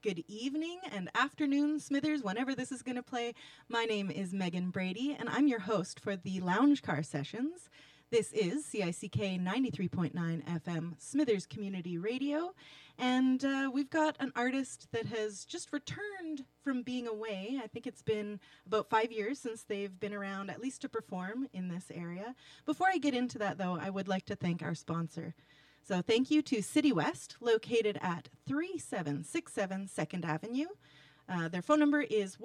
good evening and afternoon, Smithers, whenever this is going to play. My name is Megan Brady, and I'm your host for the Lounge Car Sessions. This is CICK 93.9 FM Smithers Community Radio, and we've got an artist that has just returned from being away. I think it's been about 5 years since they've been around, at least to perform in this area. Before I get into that, though, I would like to thank our sponsor. So thank you to City West, located at 3767 2nd Avenue. Their phone number is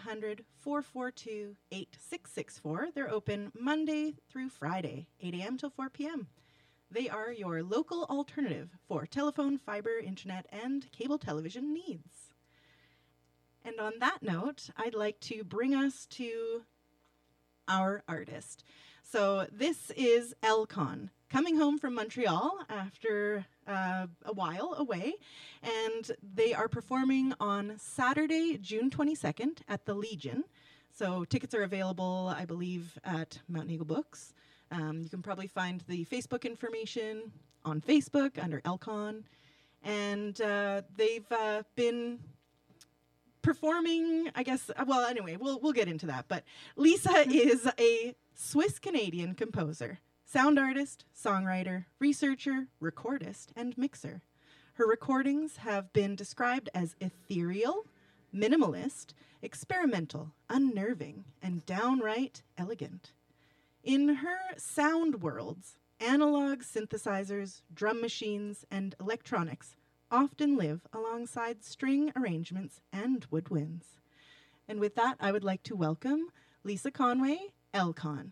1-800-442-8664. They're open Monday through Friday, 8 a.m. till 4 p.m. They are your local alternative for telephone, fiber, internet, and cable television needs. And on that note, I'd like to bring us to our artist. So this is Elcon, coming home from Montreal after a while away, and they are performing on Saturday, June 22nd at the Legion. So tickets are available, I believe, at Mountain Eagle Books. You can probably find the Facebook information on Facebook under Elcon, and they've been performing, I guess, well, anyway, we'll get into that. But Lisa is a Swiss-Canadian composer, sound artist, songwriter, researcher, recordist, and mixer. Her recordings have been described as ethereal, minimalist, experimental, unnerving, and downright elegant. In her sound worlds, analog synthesizers, drum machines, and electronics often live alongside string arrangements and woodwinds. And with that, I would like to welcome Lisa Conway, Elcon.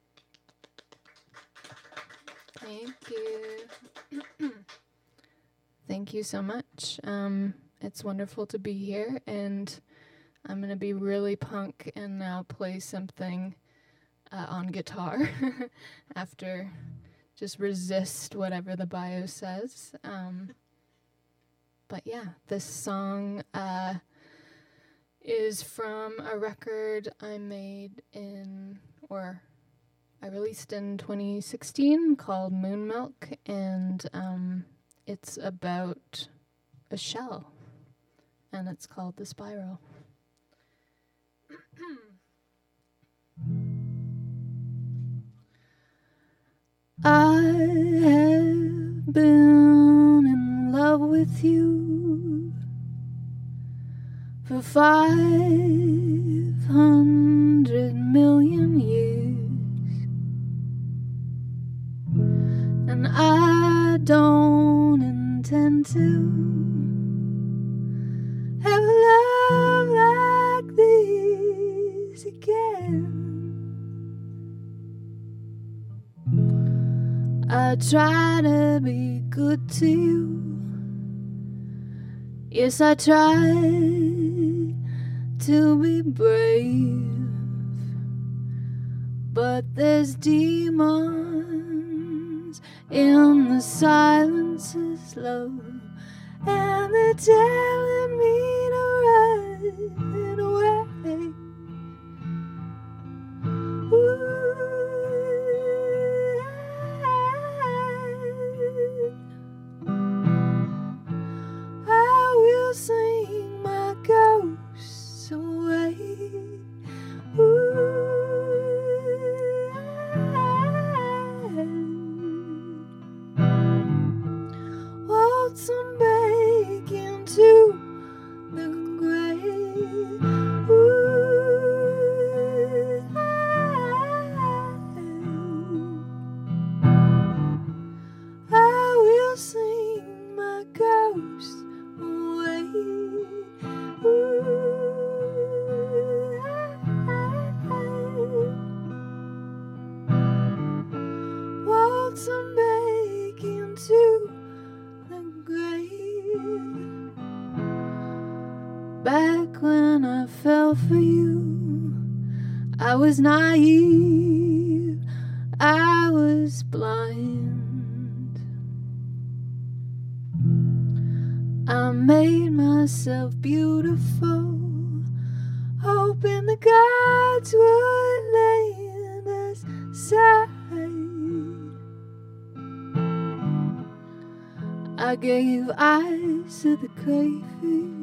Thank you. Thank you so much. It's wonderful to be here, and I'm going to be really punk and now play something on guitar after just resist whatever the bio says. But yeah, this song is from a record I made I released in 2016 called Moon Milk, and it's about a shell, and it's called The Spiral. I have been in love with you for 500 million years, and I don't intend to have love like this again. I try to be good to you. Yes, I try to be brave, but there's demons in the silences, love, and they're telling me to run away. Ooh. Sing my ghosts away. Waltz them back into the grave. I will sing my ghosts away. Waltz them back into the grave. Back when I fell for you, I was naive, I was blind. I made myself beautiful, hoping the gods would lend us side. I gave eyes to the crayfish.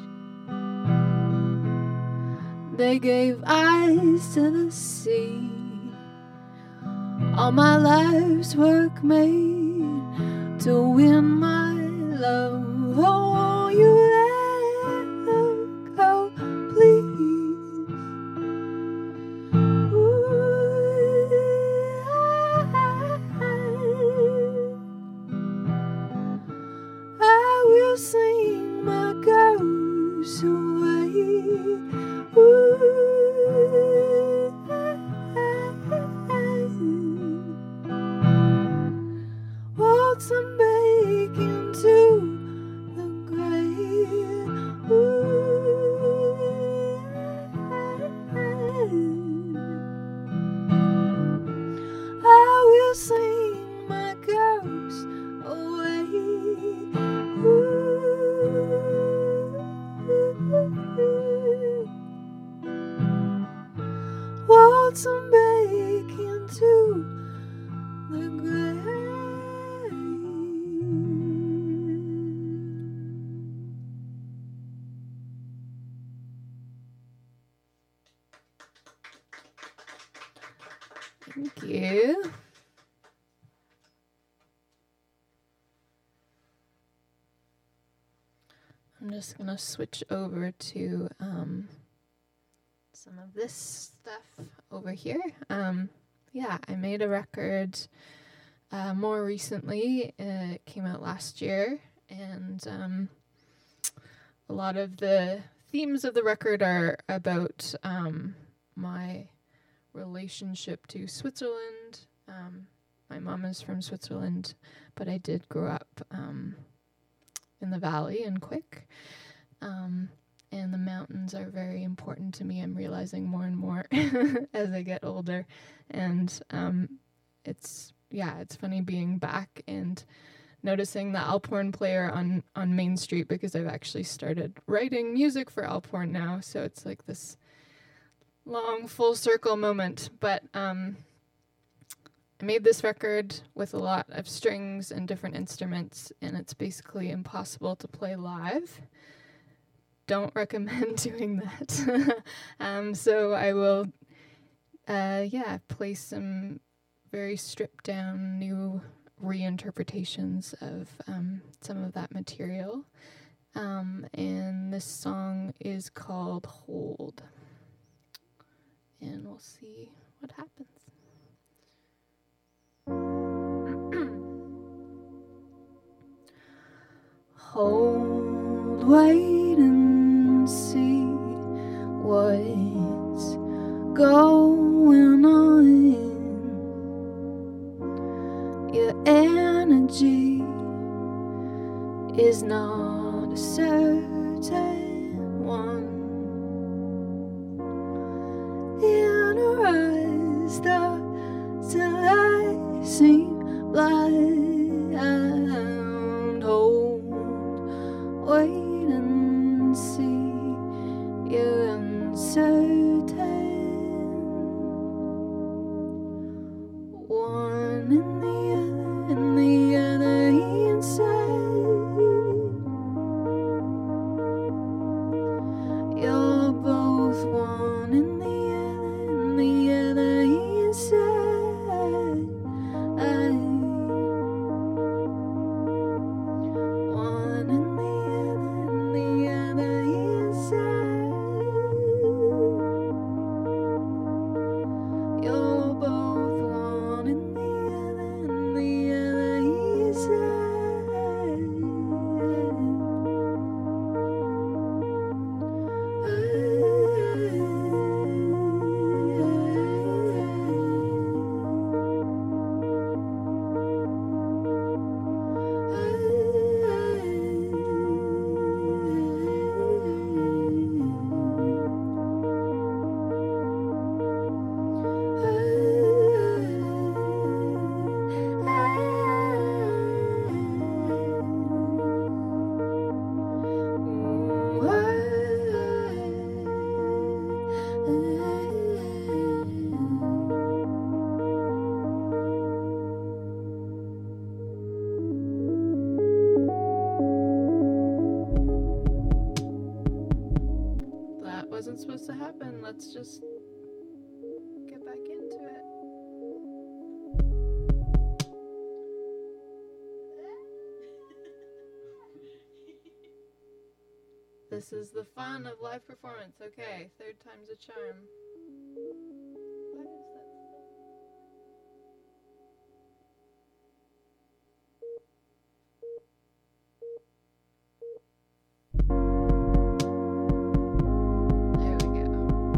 They gave eyes to the sea. All my life's work made to win my love. Oh, you let go, please. I will sing my ghost away. Waltz and bake into the grave. I will sing my ghost away. Waltz and bake into the grave. Thank you. I'm just gonna switch over to some of this stuff over here. Yeah, I made a record more recently. It came out last year, and a lot of the themes of the record are about my relationship to Switzerland. My mom is from Switzerland, but I did grow up in the valley in Quick. And the mountains are very important to me. I'm realizing more and more as I get older. And it's funny being back and noticing the Alphorn player on Main Street, because I've actually started writing music for Alphorn now. So it's like this long full circle moment. But I made this record with a lot of strings and different instruments, and it's basically impossible to play live. Don't recommend doing that. So I will, play some very stripped down new reinterpretations of some of that material. And this song is called Hold. And we'll see what happens. Hold, wait and see what's going on. Your energy is not a certain one. In her eyes, thoughts till I seem blind. Hold, wait and see. You're uncertain. One in the other, and the other inside. You're both one in the other, and the other inside. One in the other, wasn't supposed to happen. Let's just get back into it. This is the fun of live performance. Okay, third time's a charm. What is that? There we go.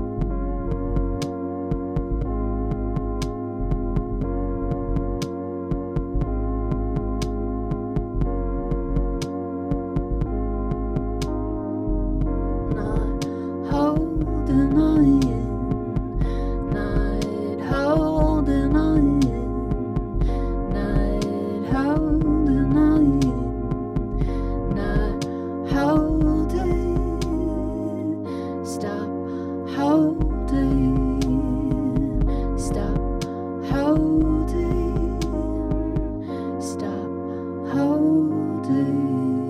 Not holding on, not holding on, not holding on, not holding. Stop holding. Stop holding. Stop holding.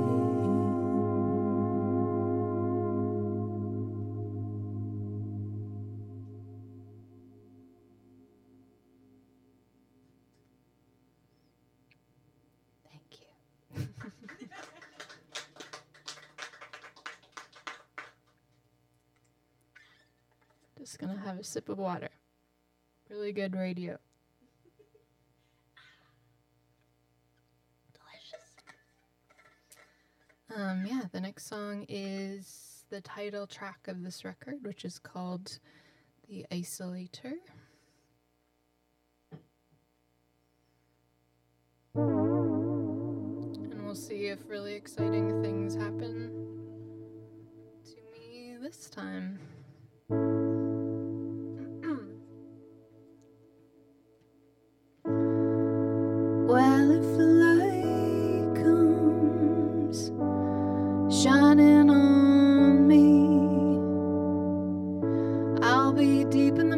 Thank you. Just gonna have a sip of water. Really good radio. Delicious. Yeah, the next song is the title track of this record, which is called The Isolator. And we'll see if really exciting things happen to me this time. Well, if the light comes shining on me, I'll be deep in the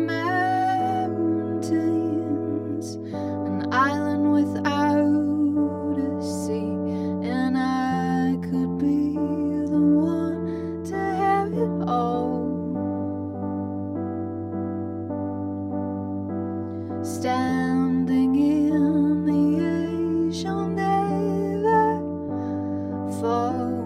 mountains, an island without a sea, and I could be the one to have it all. Standing in the age shall never fall.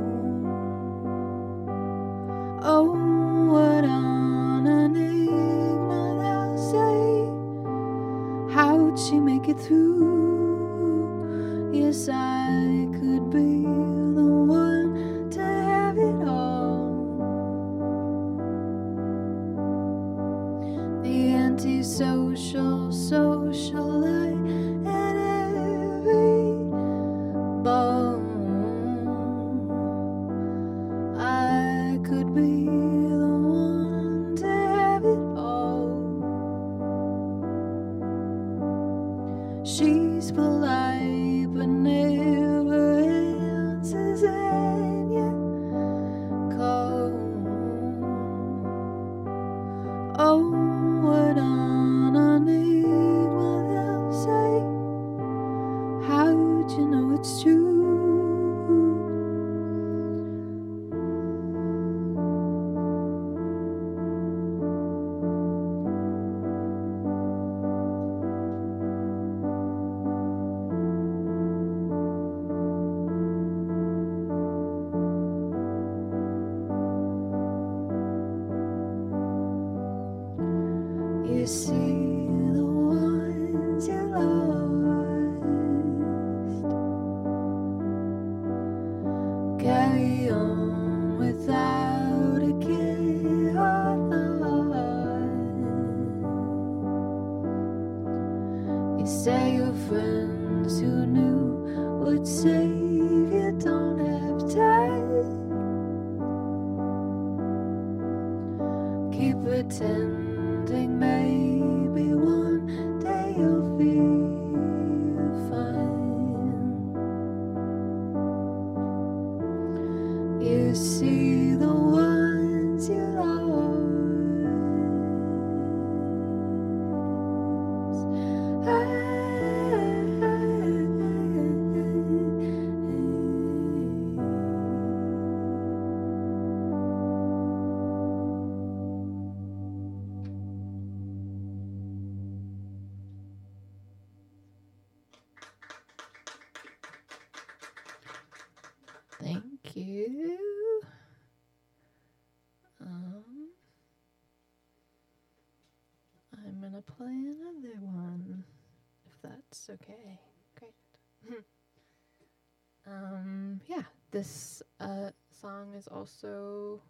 Oh, what an enigma, they'll say. How'd she make it through? Yes, I could be the one to have it all. The antisocial socialite at every ball. I could be the one to have it all. She's polite but never answers when you call. Oh, what an enigma, they'll say. How'd you know it's true? You see the ones you lost carry on without a care or thought. You say your friends who knew would save you don't have time. Keep pretending maybe one day you'll feel fine. You see the ones you lost. Thank you. I'm gonna play another one, if that's okay. Great. Yeah, this song is also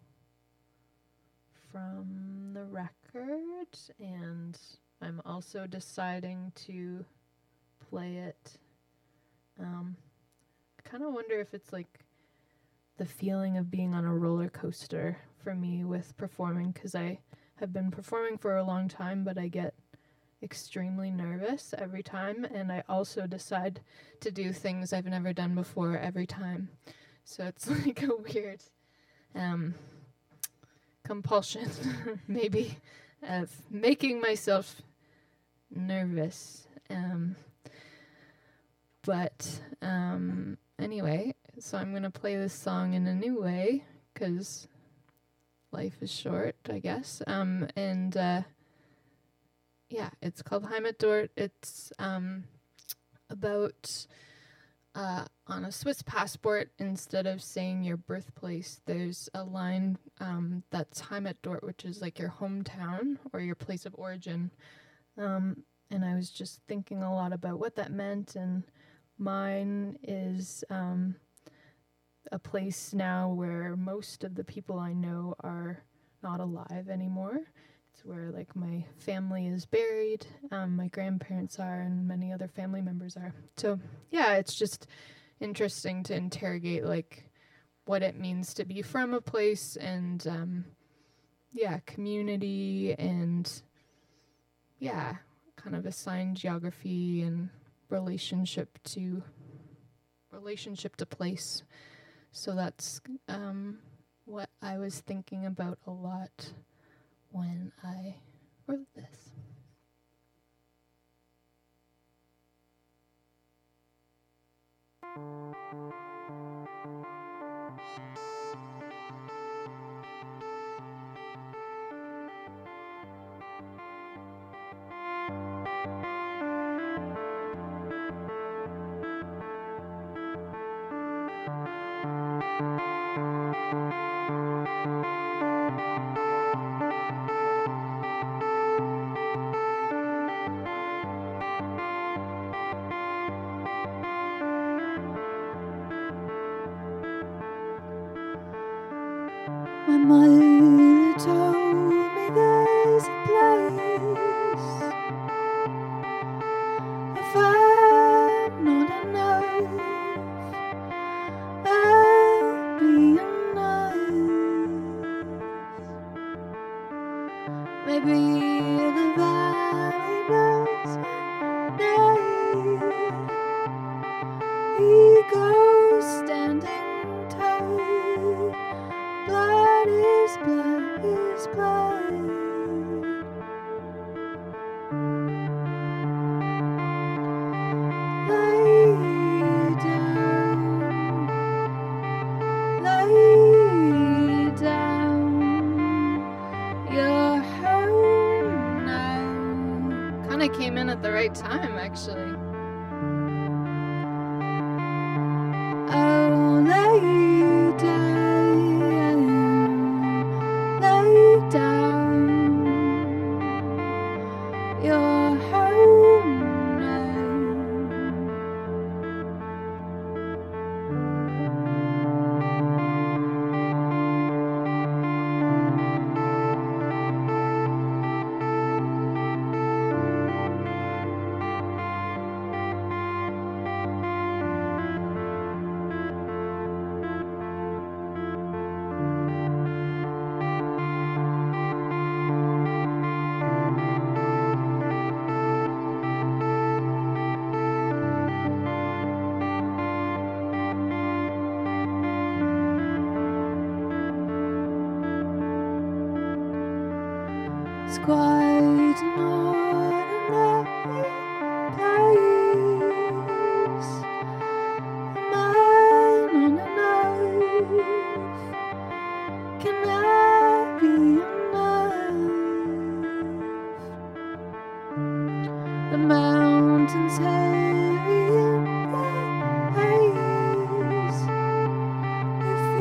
from the record, and I'm also deciding to play it. I kind of wonder if it's like the feeling of being on a roller coaster for me with performing, because I have been performing for a long time, but I get extremely nervous every time, and I also decide to do things I've never done before every time. So it's like a weird compulsion, maybe, of making myself nervous. But anyway, so I'm going to play this song in a new way, because life is short, I guess. Yeah, it's called Heimat dort. It's about on a Swiss passport, instead of saying your birthplace, there's a line that's Heimat dort, which is like your hometown or your place of origin. And I was just thinking a lot about what that meant, and mine is a place now where most of the people I know are not alive anymore. It's where like my family is buried, my grandparents are, and many other family members are. So yeah, it's just interesting to interrogate like what it means to be from a place, and community, and kind of assign geography and relationship to place. So that's what I was thinking about a lot when I wrote this. My mother told me there's a place. If I'm not enough, I'll be enough. Maybe the valley knows my name. He goes standing tall. Blood is blood is blood. Lay down. You're home now. Kind of came in at the right time, actually. Oh, lay down. Lay down. You're home now. It's quite an ordinary place. A man on an oath. Can I be enough? The mountains hairy in the haze. If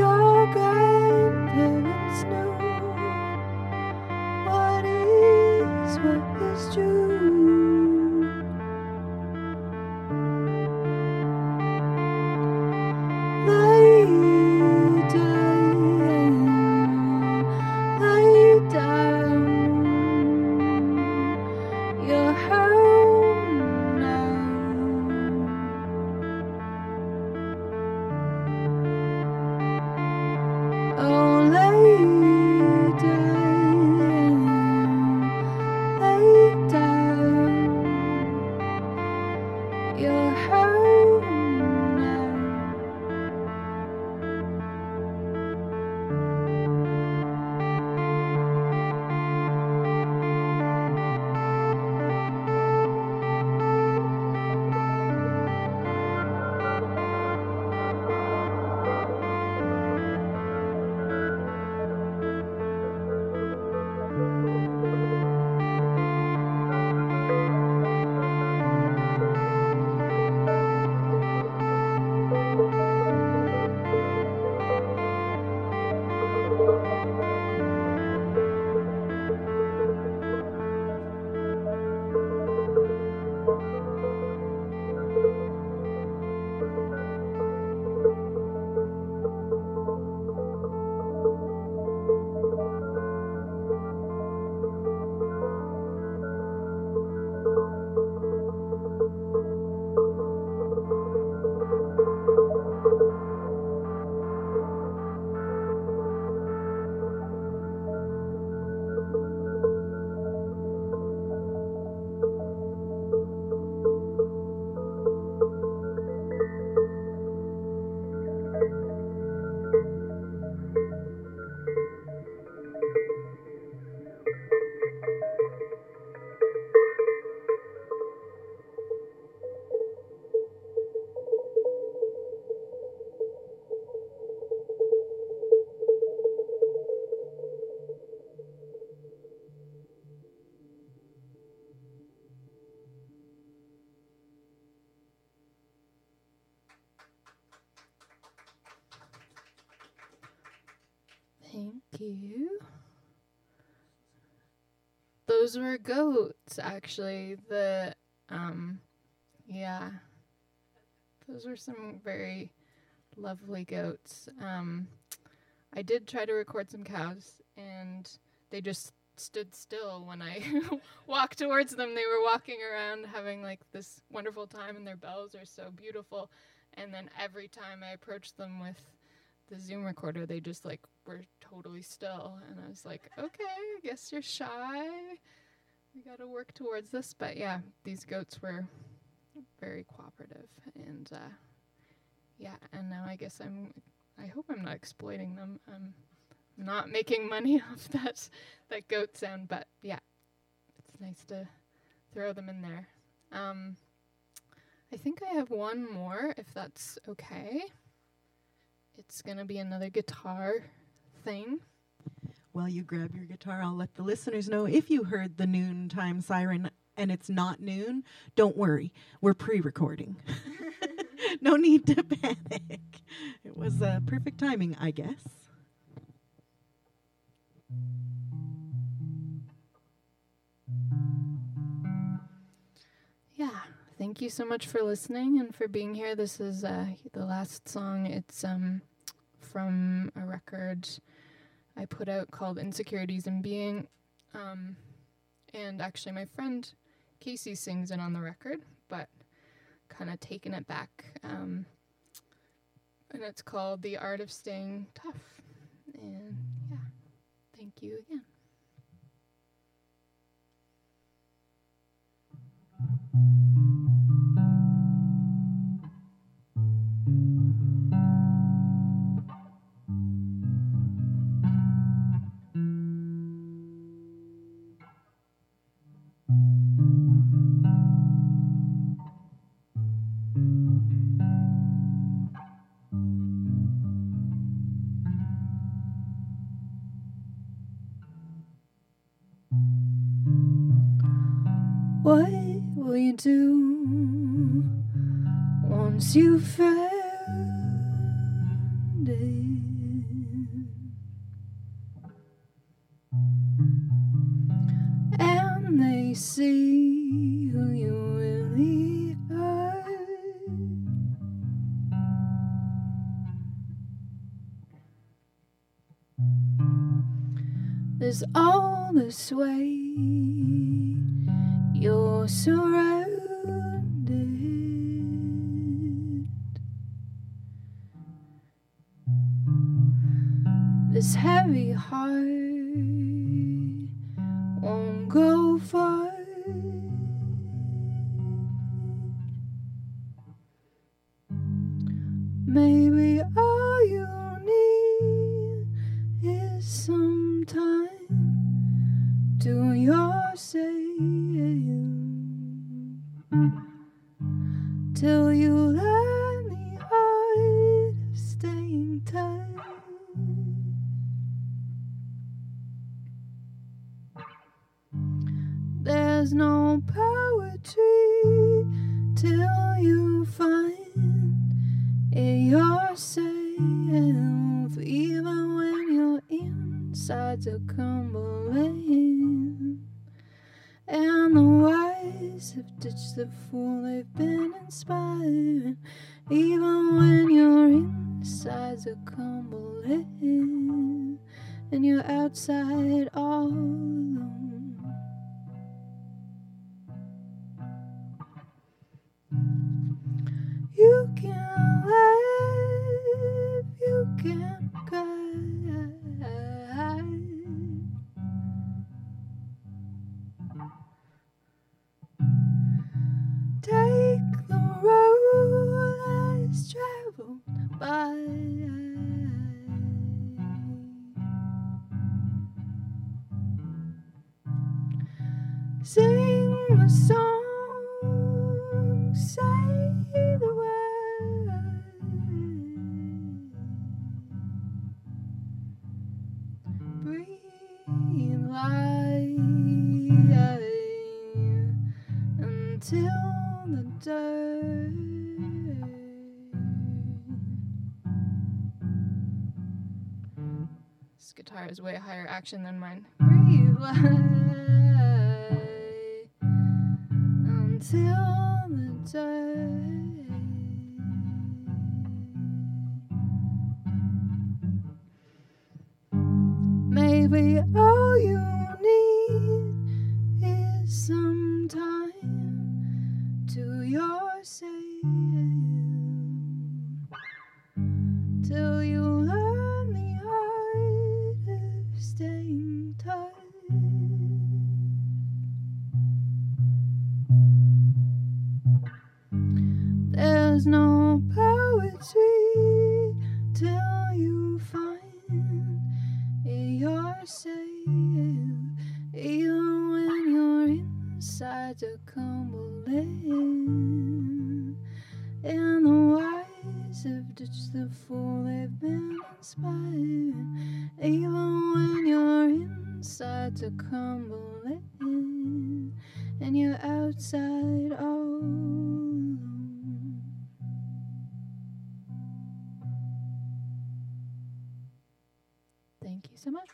you. Those were goats, actually. Yeah. Those were some very lovely goats. I did try to record some cows, and they just stood still when I walked towards them. They were walking around having like this wonderful time, and their bells are so beautiful. And then every time I approached them with the Zoom recorder, they just like were totally still. And I was like, okay, I guess you're shy. We got to work towards this. But yeah, these goats were very cooperative. And yeah, and now I guess I hope I'm not exploiting them. I'm not making money off that goat sound, but yeah, it's nice to throw them in there. I think I have one more, if that's okay. It's going to be another guitar thing. While you grab your guitar, I'll let the listeners know if you heard the noontime siren and it's not noon, don't worry. We're pre-recording. No need to panic. It was perfect timing, I guess. Yeah, thank you so much for listening and for being here. This is the last song. It's from a record I put out called Insecurities in Being. And actually my friend Casey sings it on the record, but kind of taking it back. And it's called The Art of Staying Tough. And yeah, thank you again. What will you do once you found it? And they see who you really are. There's all this way. You're surrounded. This heavy heart won't go far. Maybe all you need is some time to yourself. Till you learn the art of staying tight. There's no poetry till you find it yourself. Even when your insides are crumbling. And the wise have ditched the fool they've been inspiring. Even when your insides are crumbling and you're outside all alone. You can laugh, you can cry. Take the road less traveled by. Sing the song, say the word. Breathe life until the dirt. This guitar is way higher action than mine. Breathe light until the day. Maybe all you need is some time to yourself till you learn the art of staying tight. There's no poetry till you find yourself, even when your insides are crumbling, and the wise have ditched the fool they've been inspired, even when your insides are crumbling, and you're outside all alone. Thank you so much.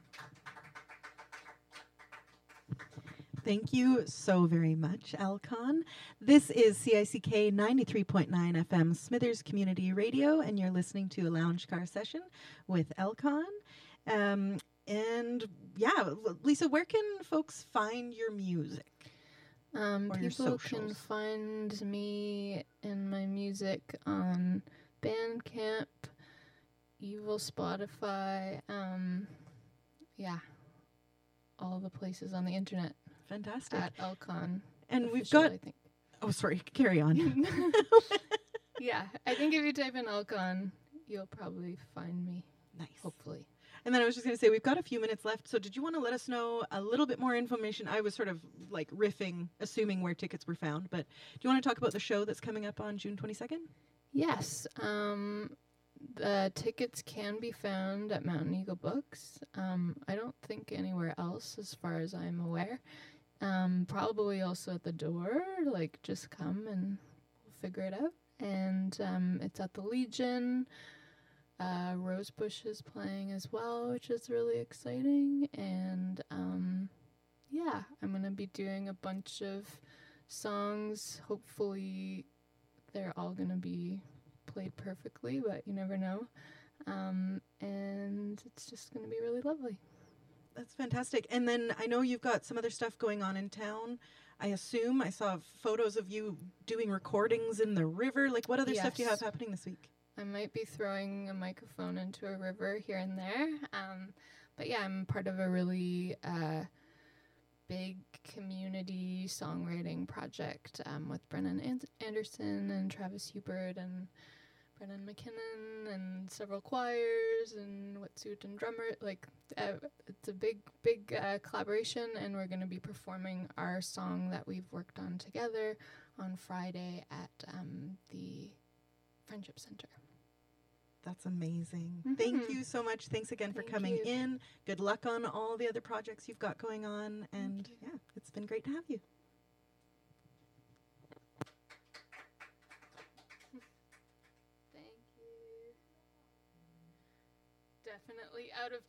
Thank you so very much, Alcon. This is CICK 93.9 FM Smithers Community Radio, and you're listening to a lounge car session with Alcon. And yeah, Lisa, where can folks find your music? Or your People can socials? find me and my music on Bandcamp, Evil Spotify, yeah, all the places on the internet Fantastic. at Alcon. And we've Official, got, I think. oh, sorry, carry on. Yeah, I think if you type in Alcon, you'll probably find me, Nice. hopefully. And then I was just going to say, we've got a few minutes left. So did you want to let us know a little bit more information? I was sort of like riffing, assuming where tickets were found. But do you want to talk about the show that's coming up on June 22nd? Yes, the tickets can be found at Mountain Eagle Books. I don't think anywhere else, as far as I'm aware. Probably also at the door, like just come and we'll figure it out. And it's at the Legion. Rosebush is playing as well, which is really exciting. And yeah, I'm going to be doing a bunch of songs. Hopefully they're all going to be played perfectly, but you never know. And it's just going to be really lovely. That's fantastic. And then I know you've got some other stuff going on in town. I assume I saw photos of you doing recordings in the river. Like, what other stuff do you have Yes. happening this week? I might be throwing a microphone into a river here and there. But yeah, I'm part of a really big community songwriting project with Brennan Anderson and Travis Hubert and Brennan McKinnon and several choirs and wetsuit and drummer. Like, it's a big collaboration, and we're going to be performing our song that we've worked on together on Friday at the Friendship Center. That's amazing. Mhm. Thank you so much. Thanks again for Thank coming you. in. Good luck on all the other projects you've got going on. And you. yeah, it's been great to have you. Thank you. Definitely out of